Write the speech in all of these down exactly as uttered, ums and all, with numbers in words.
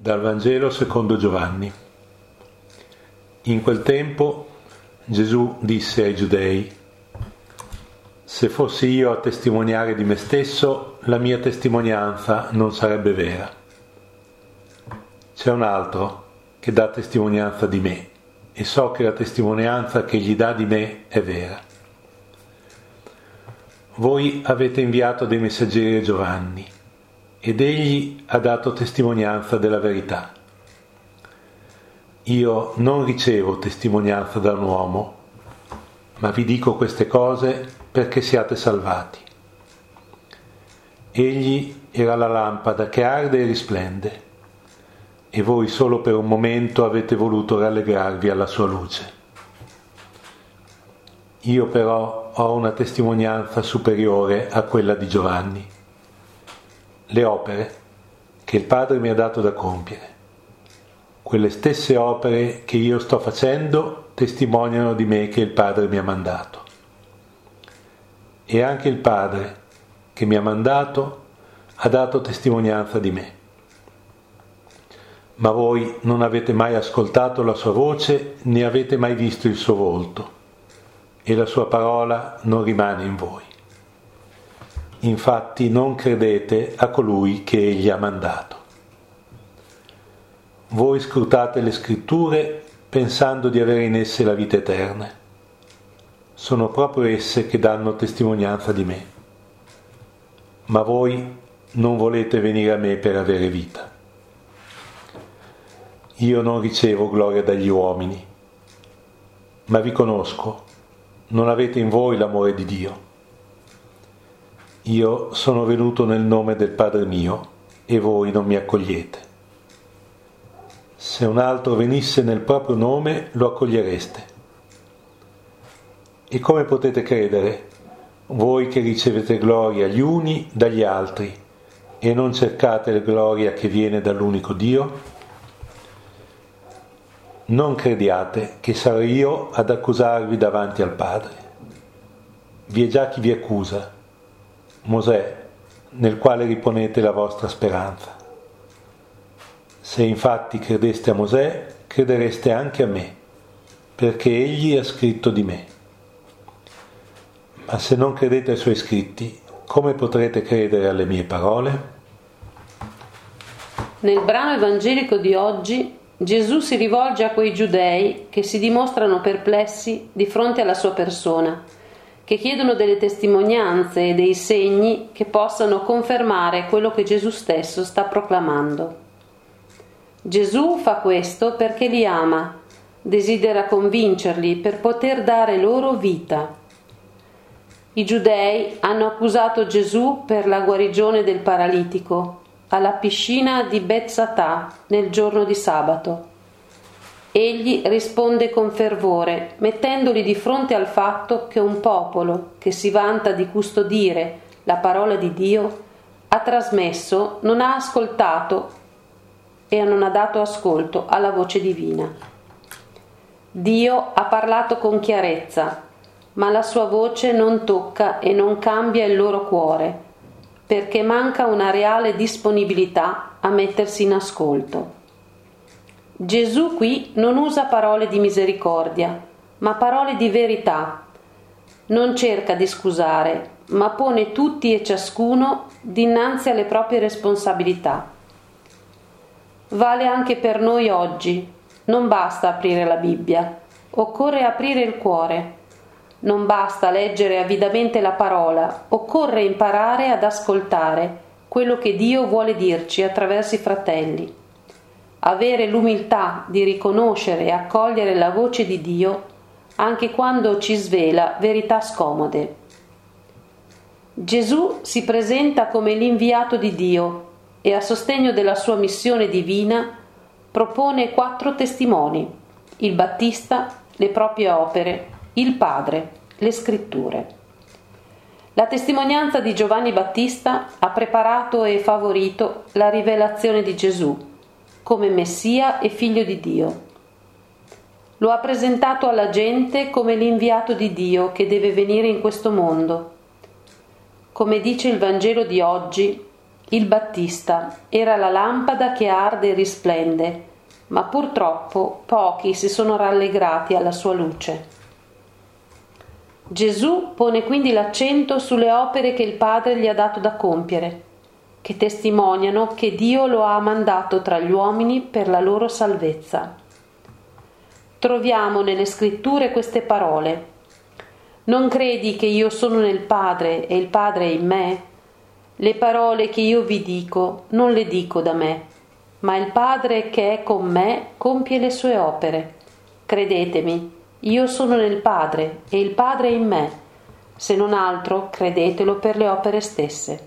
Dal Vangelo secondo Giovanni. In quel tempo Gesù disse ai Giudei: se fossi io a testimoniare di me stesso, la mia testimonianza non sarebbe vera. C'è un altro che dà testimonianza di me, e so che la testimonianza che egli dà di me è vera. Voi avete inviato dei messaggeri a Giovanni, ed egli ha dato testimonianza della verità. Io non ricevo testimonianza da un uomo, ma vi dico queste cose perché siate salvati. Egli era la lampada che arde e risplende, e voi solo per un momento avete voluto rallegrarvi alla sua luce. Io però ho una testimonianza superiore a quella di Giovanni: le opere che il Padre mi ha dato da compiere. Quelle stesse opere che io sto facendo testimoniano di me che il Padre mi ha mandato. E anche il Padre che mi ha mandato ha dato testimonianza di me. Ma voi non avete mai ascoltato la sua voce, né avete mai visto il suo volto, e la sua parola non rimane in voi. Infatti non credete a colui che egli ha mandato. Voi scrutate le scritture pensando di avere in esse la vita eterna. Sono proprio esse che danno testimonianza di me. Ma voi non volete venire a me per avere vita. Io non ricevo gloria dagli uomini, ma vi conosco, non avete in voi l'amore di Dio. Io sono venuto nel nome del Padre mio e voi non mi accogliete. Se un altro venisse nel proprio nome, lo accogliereste. E come potete credere, voi che ricevete gloria gli uni dagli altri e non cercate la gloria che viene dall'unico Dio? Non crediate che sarò io ad accusarvi davanti al Padre. Vi è già chi vi accusa, Mosè, nel quale riponete la vostra speranza. Se infatti credeste a Mosè, credereste anche a me, perché egli ha scritto di me. Ma se non credete ai suoi scritti, come potrete credere alle mie parole? Nel brano evangelico di oggi Gesù si rivolge a quei giudei che si dimostrano perplessi di fronte alla sua persona, che chiedono delle testimonianze e dei segni che possano confermare quello che Gesù stesso sta proclamando. Gesù fa questo perché li ama, desidera convincerli per poter dare loro vita. I giudei hanno accusato Gesù per la guarigione del paralitico alla piscina di Betzatà nel giorno di sabato. Egli risponde con fervore, mettendoli di fronte al fatto che un popolo che si vanta di custodire la parola di Dio ha trasmesso, non ha ascoltato e non ha dato ascolto alla voce divina. Dio ha parlato con chiarezza, ma la sua voce non tocca e non cambia il loro cuore, perché manca una reale disponibilità a mettersi in ascolto. Gesù qui non usa parole di misericordia, ma parole di verità. Non cerca di scusare, ma pone tutti e ciascuno dinanzi alle proprie responsabilità. Vale anche per noi oggi. Non basta aprire la Bibbia, occorre aprire il cuore. Non basta leggere avidamente la parola, occorre imparare ad ascoltare quello che Dio vuole dirci attraverso i fratelli. Avere l'umiltà di riconoscere e accogliere la voce di Dio anche quando ci svela verità scomode. Gesù si presenta come l'inviato di Dio e a sostegno della sua missione divina propone quattro testimoni: il Battista, le proprie opere, il Padre, le Scritture. La testimonianza di Giovanni Battista ha preparato e favorito la rivelazione di Gesù come Messia e Figlio di Dio. Lo ha presentato alla gente come l'inviato di Dio che deve venire in questo mondo. Come dice il Vangelo di oggi, il Battista, era la lampada che arde e risplende, ma purtroppo pochi si sono rallegrati alla sua luce. Gesù pone quindi l'accento sulle opere che il Padre gli ha dato da compiere, che testimoniano che Dio lo ha mandato tra gli uomini per la loro salvezza. Troviamo nelle scritture queste parole: non credi che io sono nel Padre e il Padre è in me? Le parole che io vi dico non le dico da me, ma il Padre che è con me compie le sue opere. Credetemi, io sono nel Padre e il Padre è in me. Se non altro, credetelo per le opere stesse.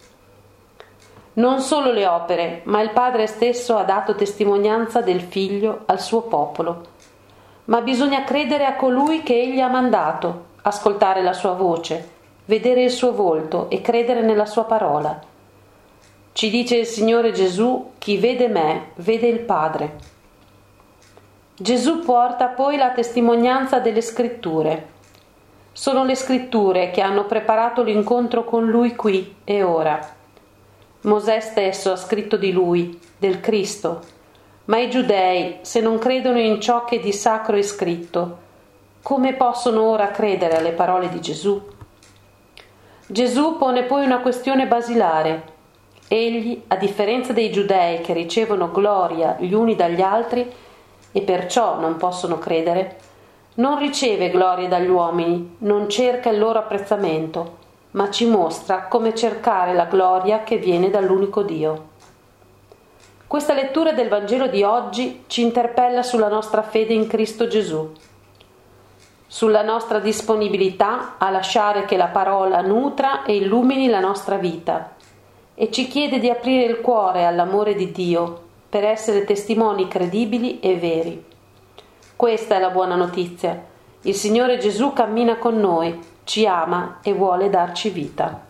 Non solo le opere, ma il Padre stesso ha dato testimonianza del Figlio al suo popolo. Ma bisogna credere a colui che egli ha mandato, ascoltare la sua voce, vedere il suo volto e credere nella sua parola. Ci dice il Signore Gesù: chi vede me, vede il Padre. Gesù porta poi la testimonianza delle Scritture. Sono le Scritture che hanno preparato l'incontro con Lui qui e ora. Mosè stesso ha scritto di Lui, del Cristo, ma i giudei, se non credono in ciò che di sacro è scritto, come possono ora credere alle parole di Gesù? Gesù pone poi una questione basilare. Egli, a differenza dei giudei che ricevono gloria gli uni dagli altri e perciò non possono credere, non riceve gloria dagli uomini, non cerca il loro apprezzamento, ma ci mostra come cercare la gloria che viene dall'unico Dio. Questa lettura del Vangelo di oggi ci interpella sulla nostra fede in Cristo Gesù, sulla nostra disponibilità a lasciare che la parola nutra e illumini la nostra vita, e ci chiede di aprire il cuore all'amore di Dio per essere testimoni credibili e veri. Questa è la buona notizia. Il Signore Gesù cammina con noi, ci ama e vuole darci vita.